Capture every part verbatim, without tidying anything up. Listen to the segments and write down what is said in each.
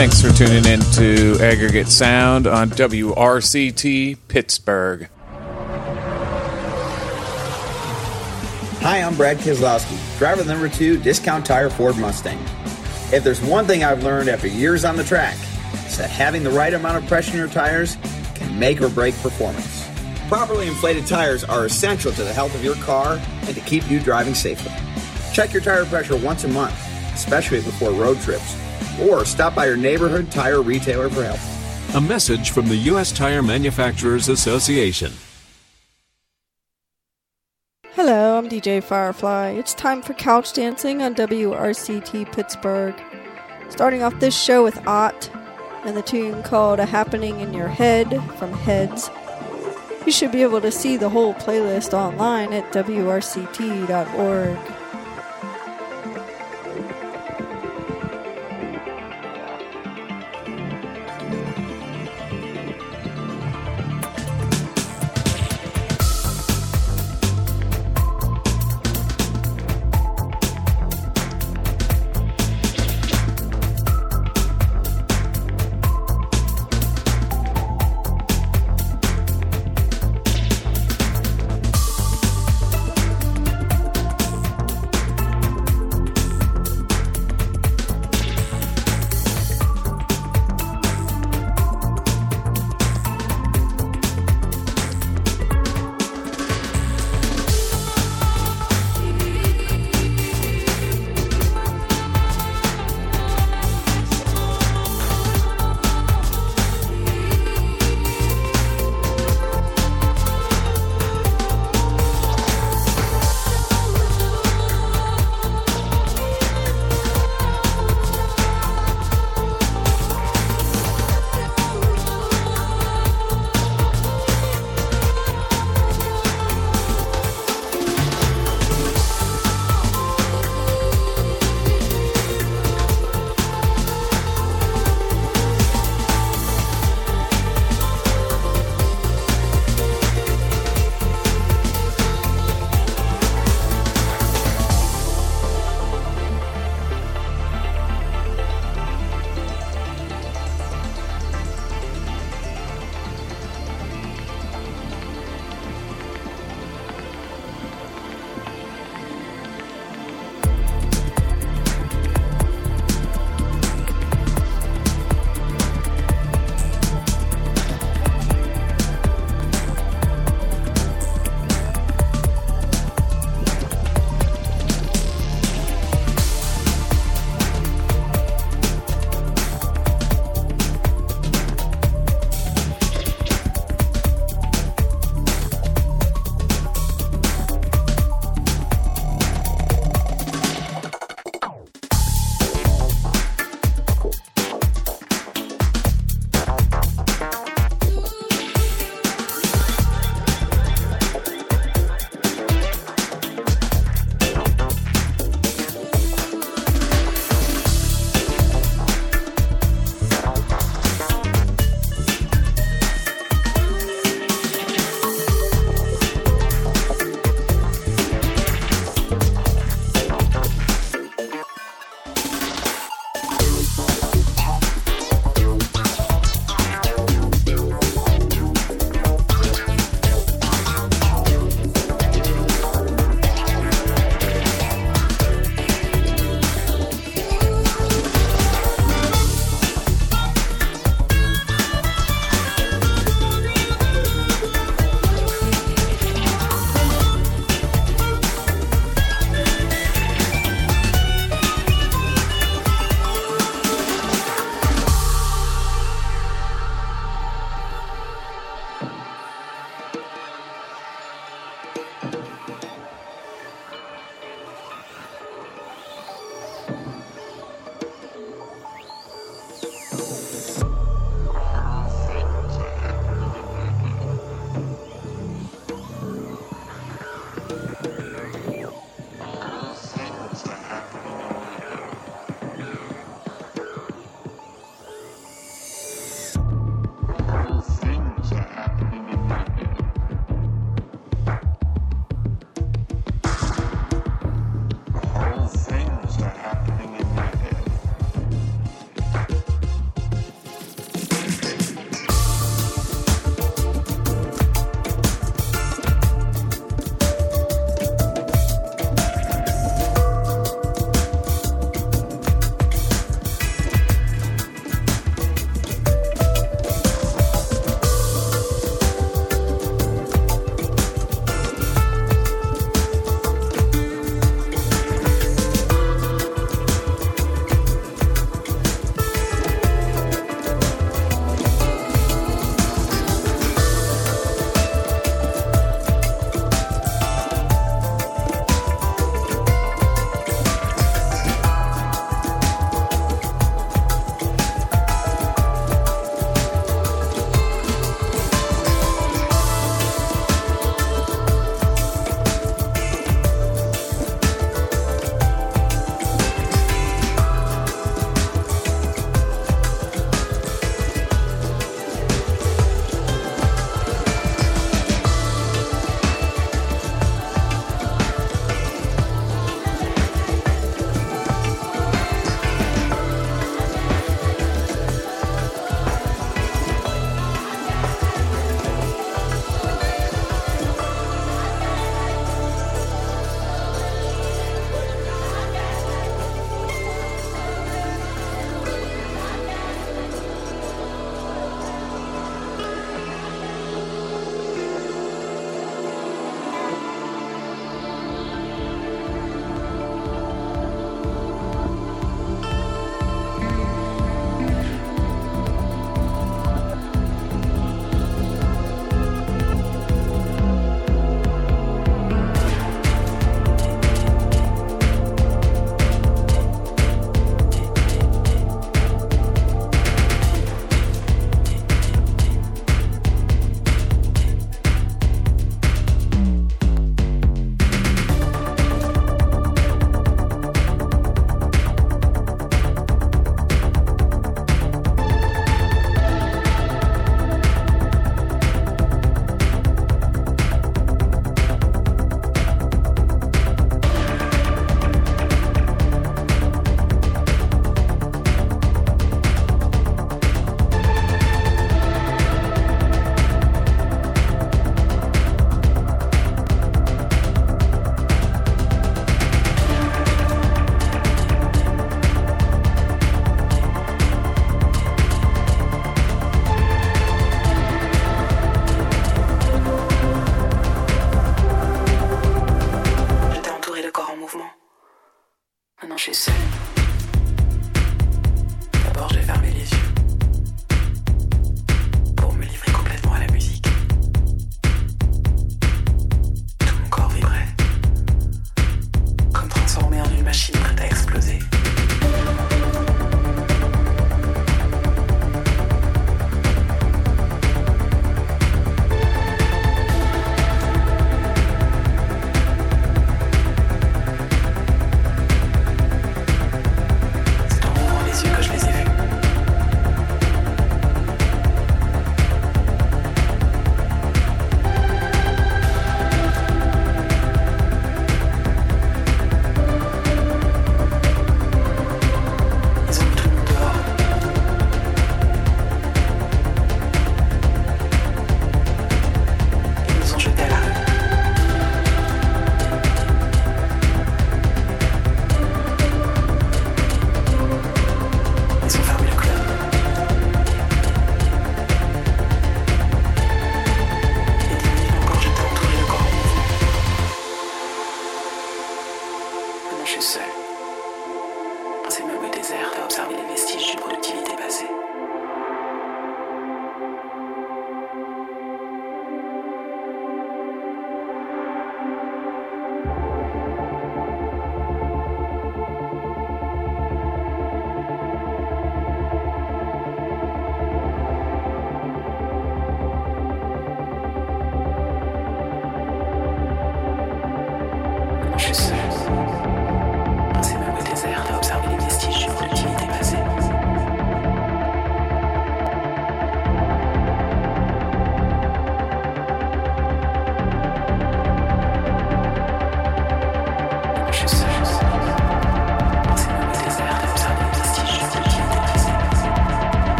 Thanks for tuning in to Aggregate Sound on W R C T Pittsburgh. Hi, I'm Brad Keselowski, driver number two, Discount Tire Ford Mustang. If there's one thing I've learned after years on the track, it's that having the right amount of pressure in your tires can make or break performance. Properly inflated tires are essential to the health of your car and to keep you driving safely. Check your tire pressure once a month, especially before road trips, or stop by your neighborhood tire retailer for help. A message from the U S Tire Manufacturers Association. Hello, I'm D J Firefly. It's time for Couch Dancing on W R C T Pittsburgh. Starting off this show with Ott and the tune called A Happening in Your Head from Heads. You should be able to see the whole playlist online at W R C T dot org.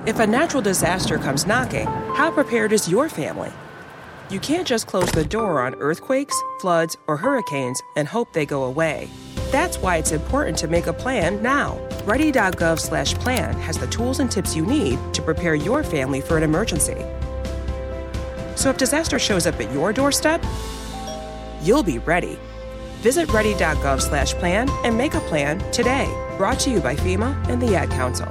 If a natural disaster comes knocking, how prepared is your family? You can't just close the door on earthquakes, floods, or hurricanes and hope they go away. That's why it's important to make a plan now. Ready.gov slash plan has the tools and tips you need to prepare your family for an emergency. So if disaster shows up at your doorstep, you'll be ready. Visit ready.gov slash plan and make a plan today. Brought to you by FEMA and the Ad Council.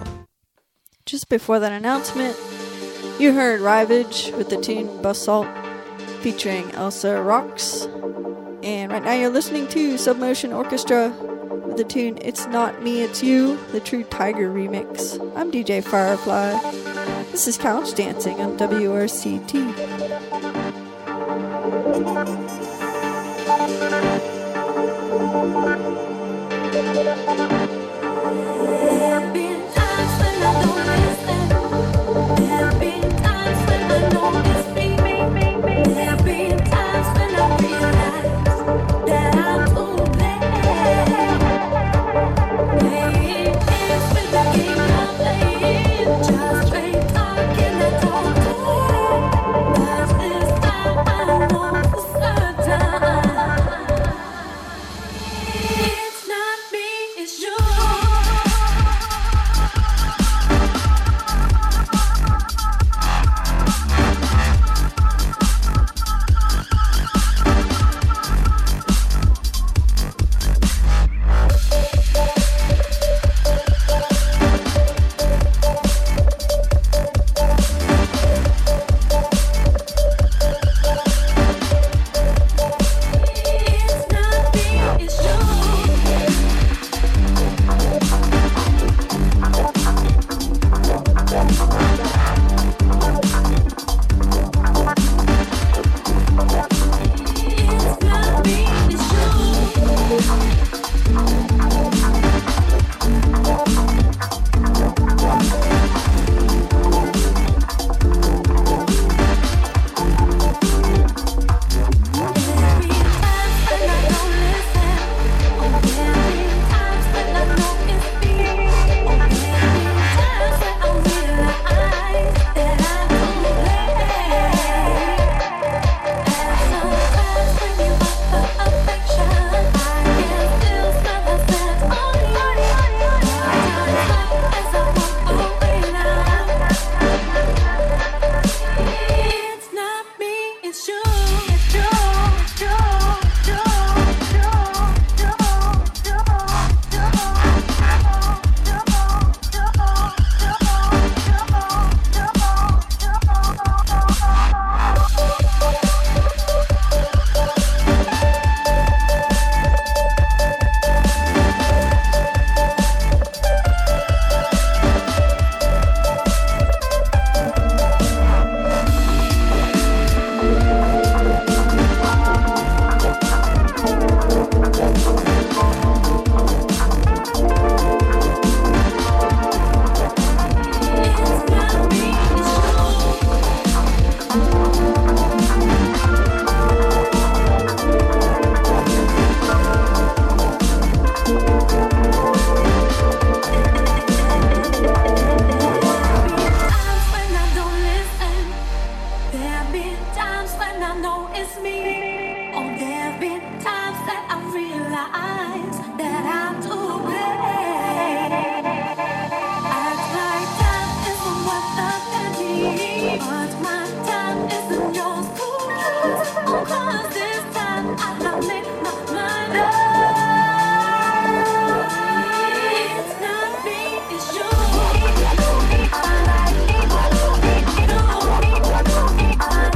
Just before that announcement, you heard Rivage with the tune Basalt featuring Elsa Rocks. And right now you're listening to Submotion Orchestra with the tune It's Not Me, It's You, the True Tiger remix. I'm D J Firefly. This is Couch Dancing on W R C T.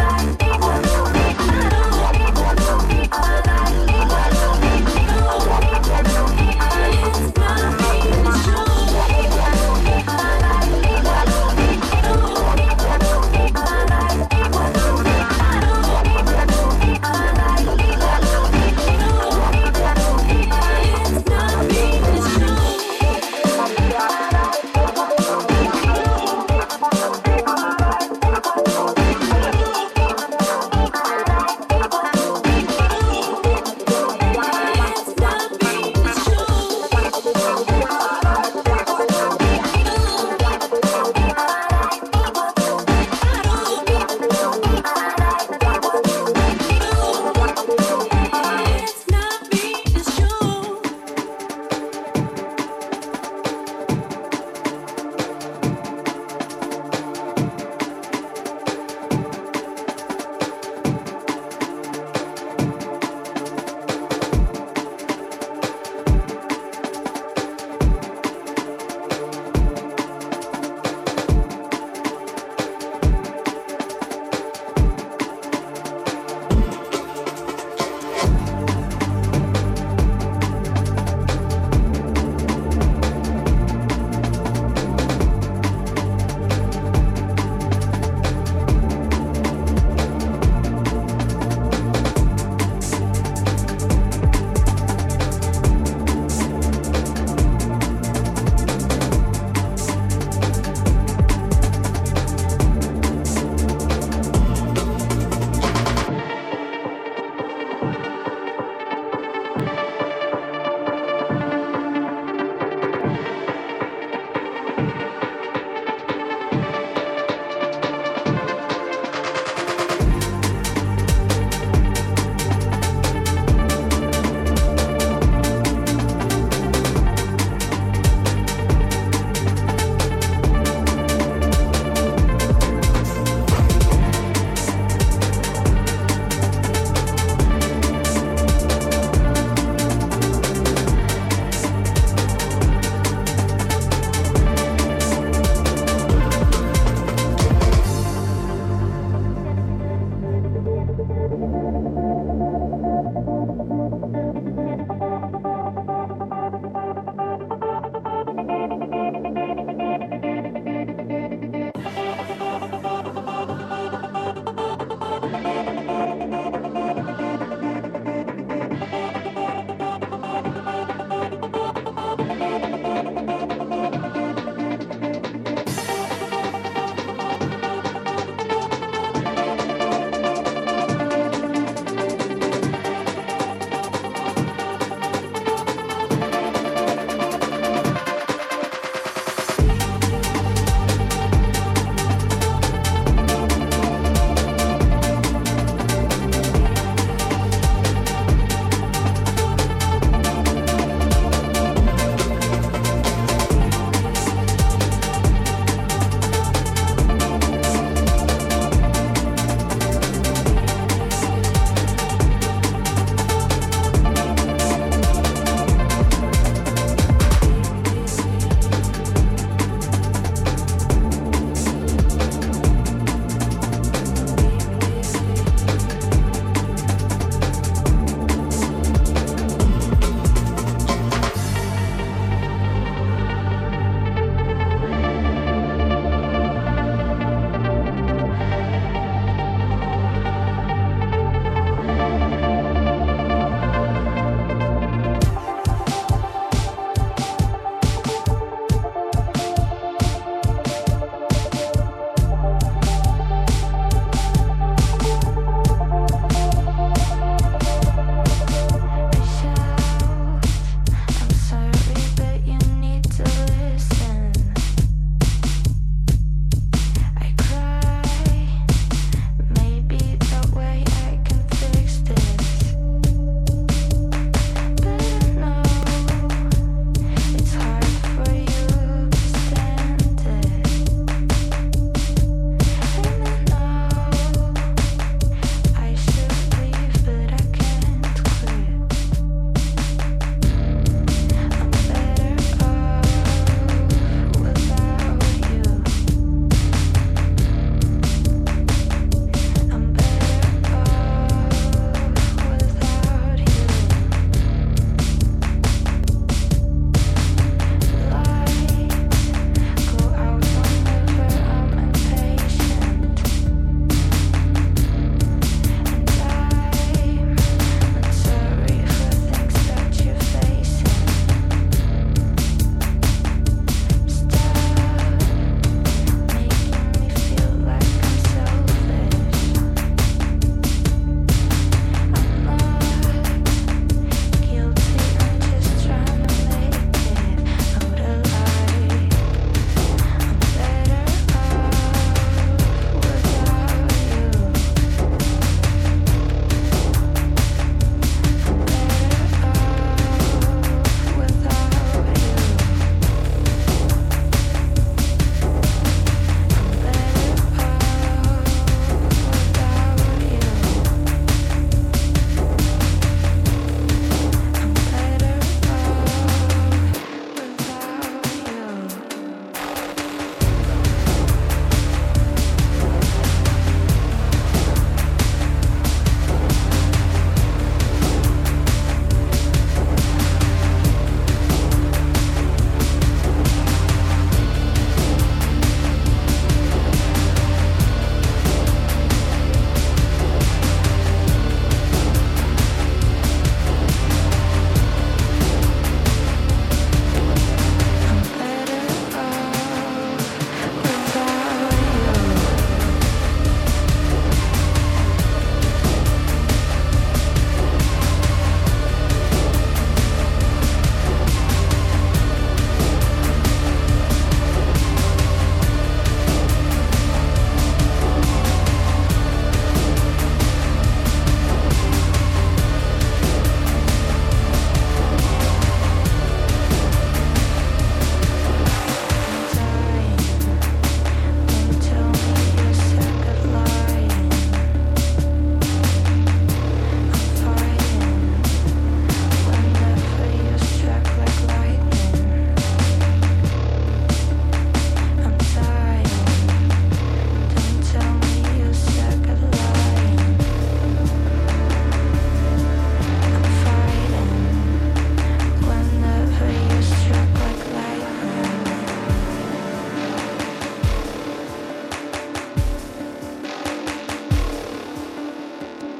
Thank you.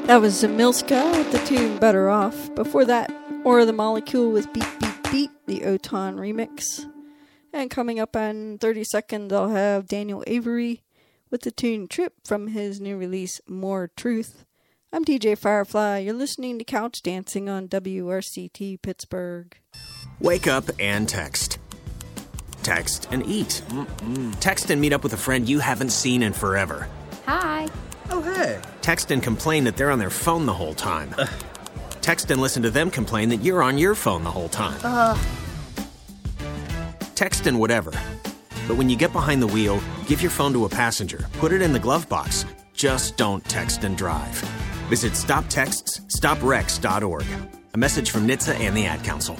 That was Zemilska with the tune Better Off. Before that, Or the Molecule with Beat Beat Beat, the Oton remix. And coming up in thirty seconds, I'll have Daniel Avery with the tune Trip from his new release, More Truth. I'm D J Firefly. You're listening to Couch Dancing on W R C T Pittsburgh. Wake up and text. Text and eat. Mm-mm. Text and meet up with a friend you haven't seen in forever. Hi. Oh, hey. Text and complain that they're on their phone the whole time. Ugh. Text and listen to them complain that you're on your phone the whole time. Ugh. Text and whatever. But when you get behind the wheel, give your phone to a passenger. Put it in the glove box. Just don't text and drive. Visit stop texts stop wrecks dot org. A message from N H T S A and the Ad Council.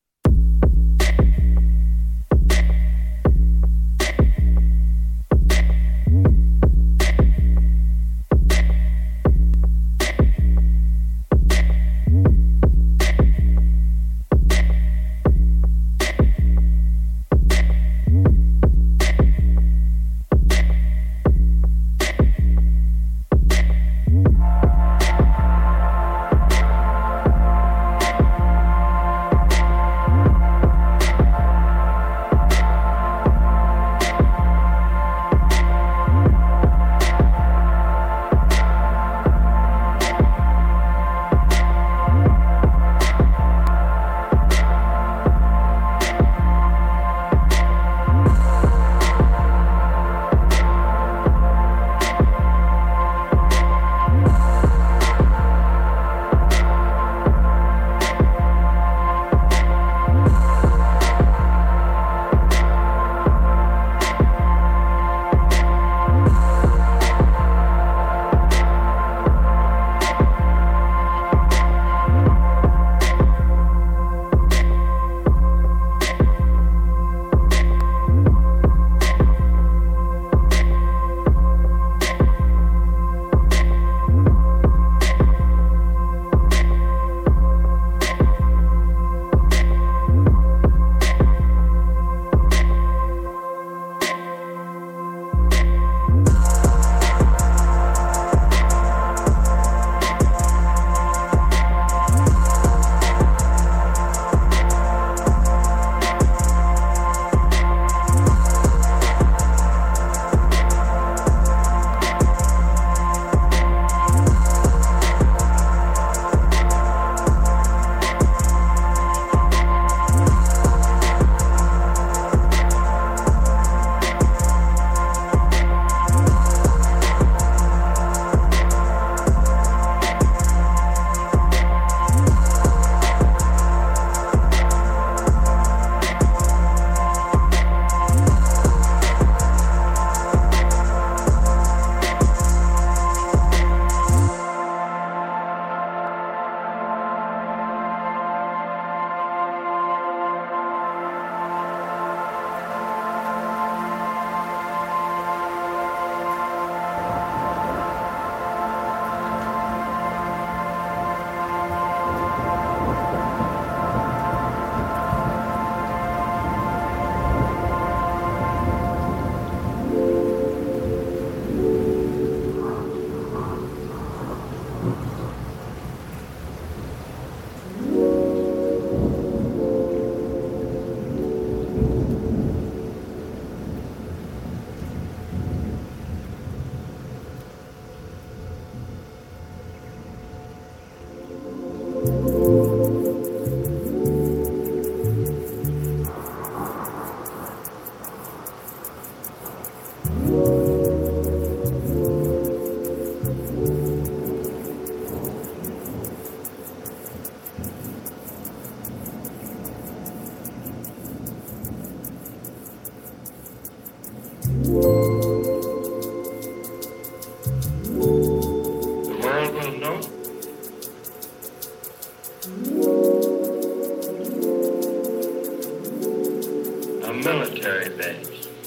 military base.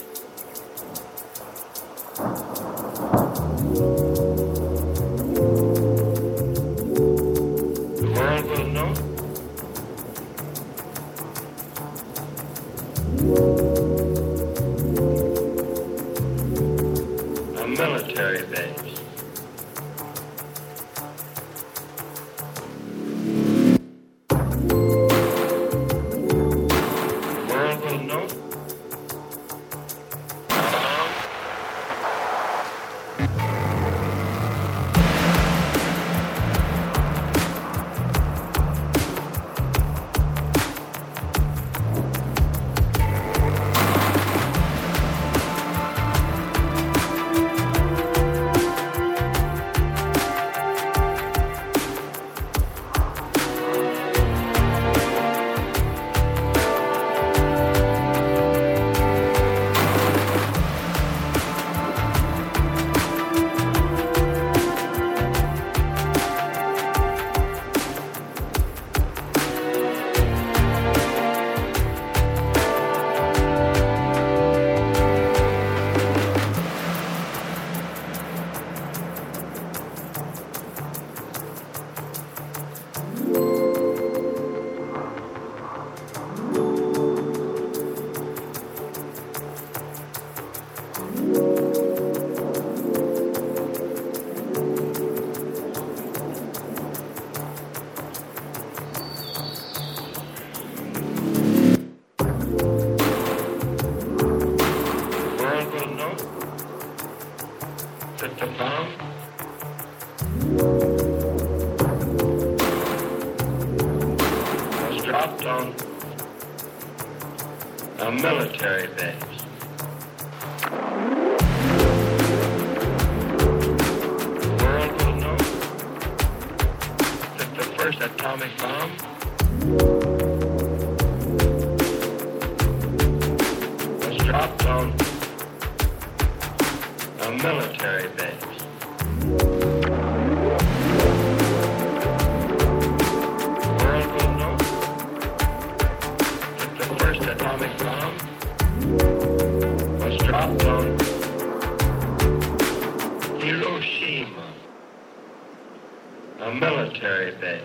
The world will know. A military base. Military base. The world will know that the first atomic bomb was dropped on a military base. The world will know that the first atomic bomb was dropped on Hiroshima, a military base.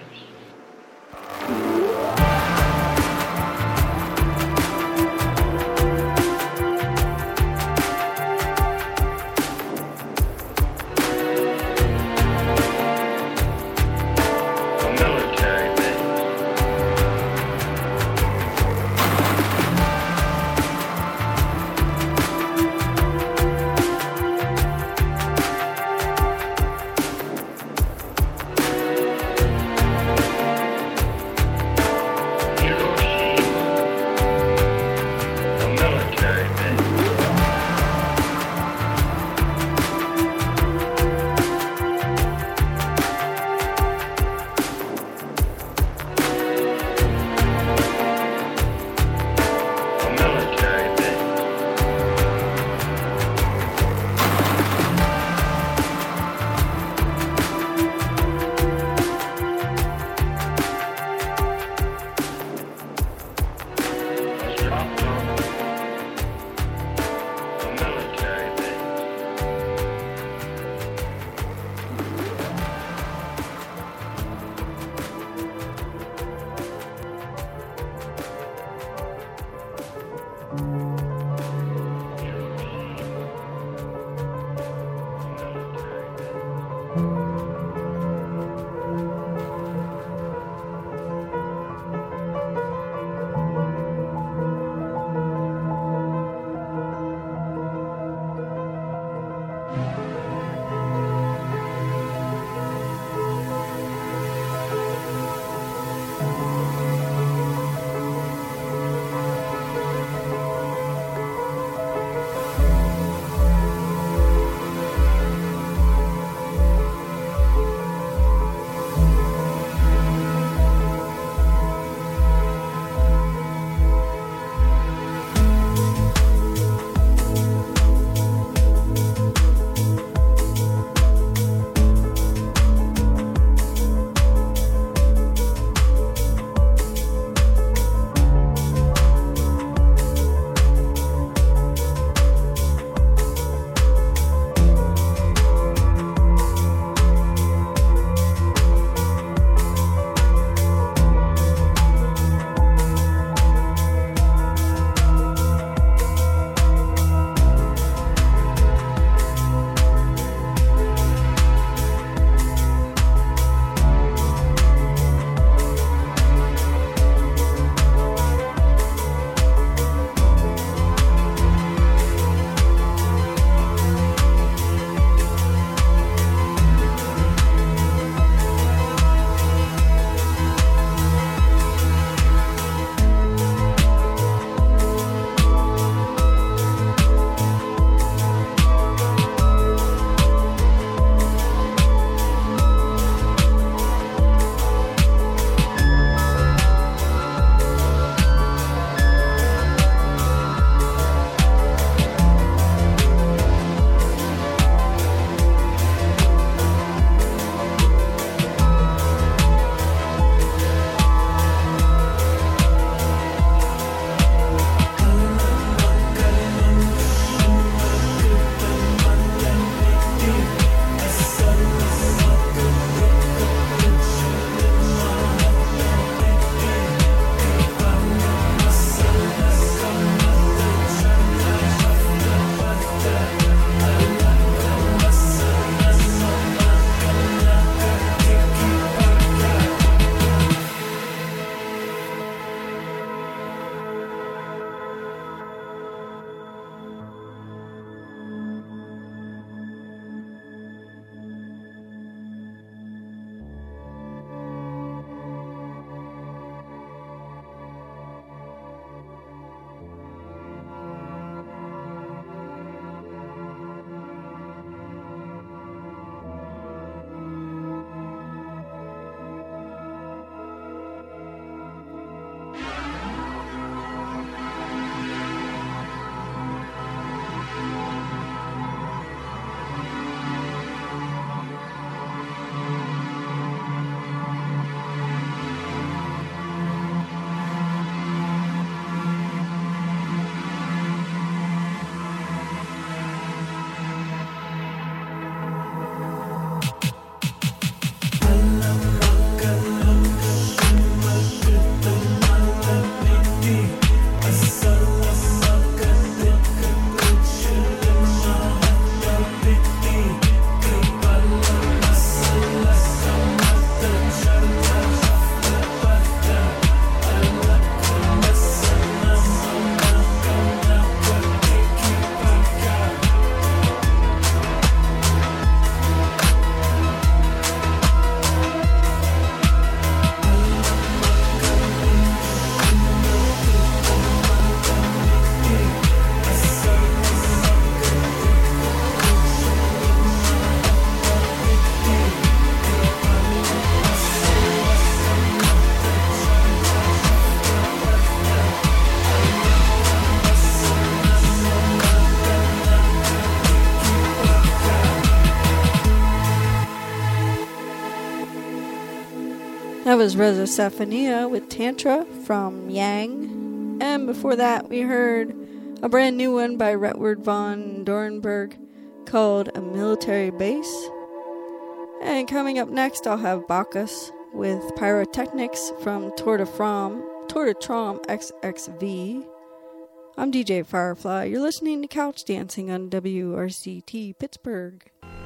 That was Reza Safania with Tantra from Yang. And before that, we heard a brand new one by Retward von Dorenberg called A Military Base. And coming up next, I'll have Bacchus with Pyrotechnics from Tour de Fram, Tour de Trom X X V. I'm D J Firefly. You're listening to Couch Dancing on W R C T Pittsburgh.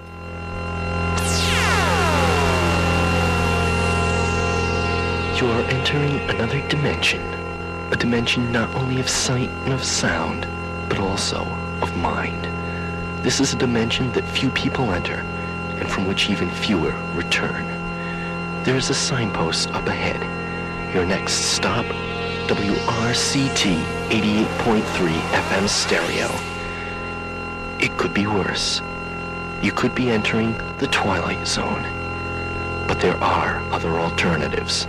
You are entering another dimension. A dimension not only of sight and of sound, but also of mind. This is a dimension that few people enter, and from which even fewer return. There is a signpost up ahead. Your next stop, W R C T eighty-eight point three F M stereo. It could be worse. You could be entering the Twilight Zone. But there are other alternatives.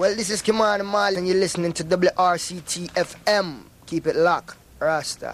Well, this is Kimani Mal, and you're listening to W R C T F M. Keep it locked, Rasta.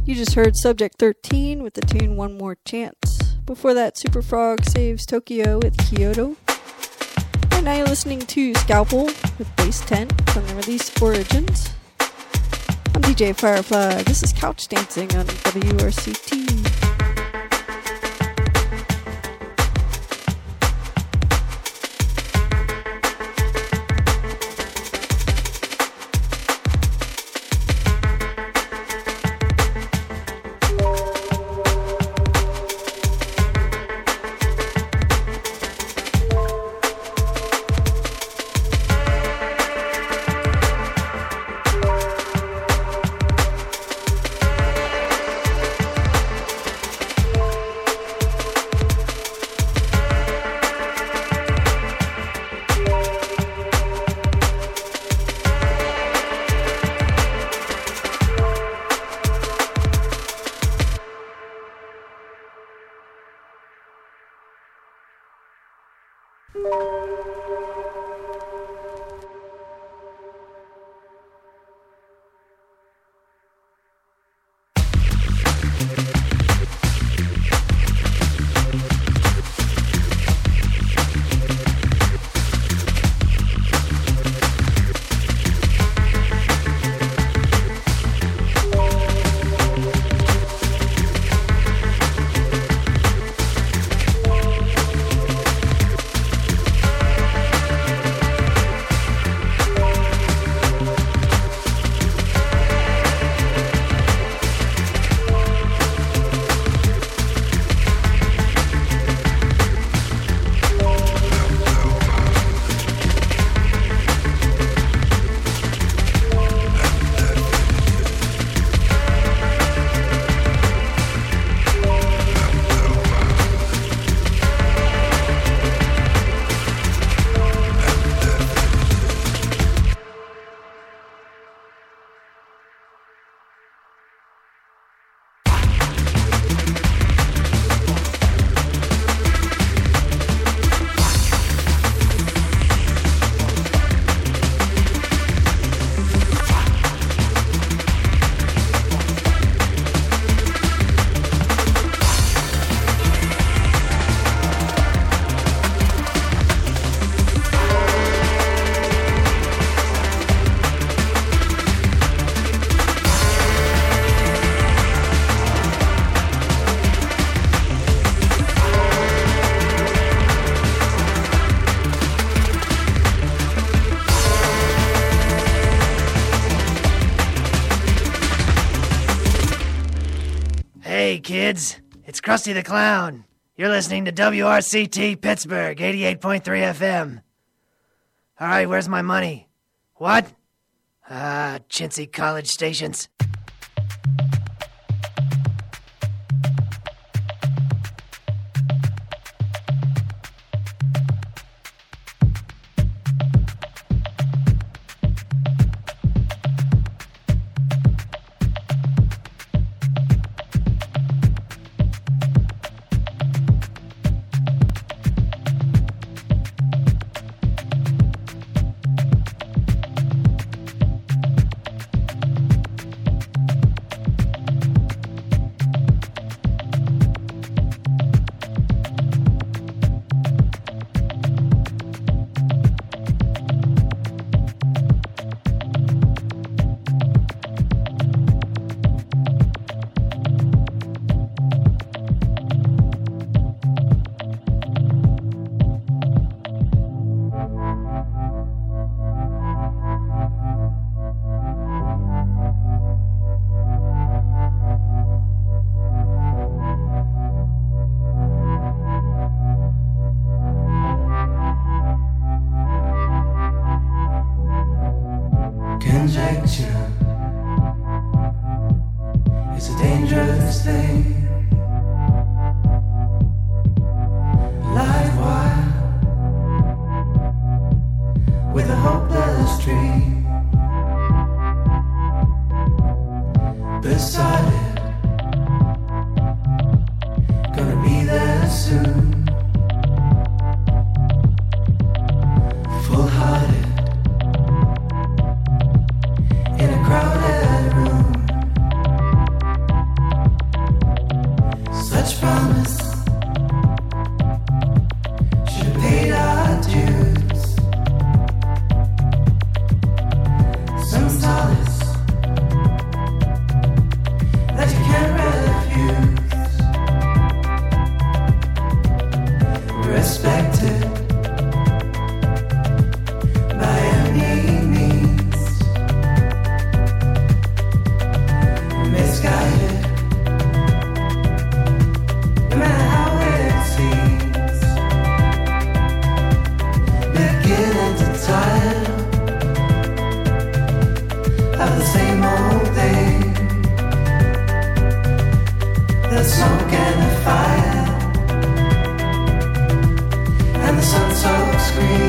You just heard Subject thirteen with the tune One More Chance. Before that, Super Frog Saves Tokyo with Kyoto. And now you're listening to Scalpel with Bass Tent from the release Origins. I'm D J Firefly. This is Couch Dancing on W R C T. Hey kids, it's Krusty the Clown. You're listening to W R C T Pittsburgh, eighty-eight point three F M. Alright, where's my money? What? Ah, chintzy college stations. Conjecture is a dangerous thing. Live wire with a hopeless dream. Beside it, gonna be there soon. Full-hearted in a crowded room. same old thing. The smoke and the fire, and the sun-soaked screen.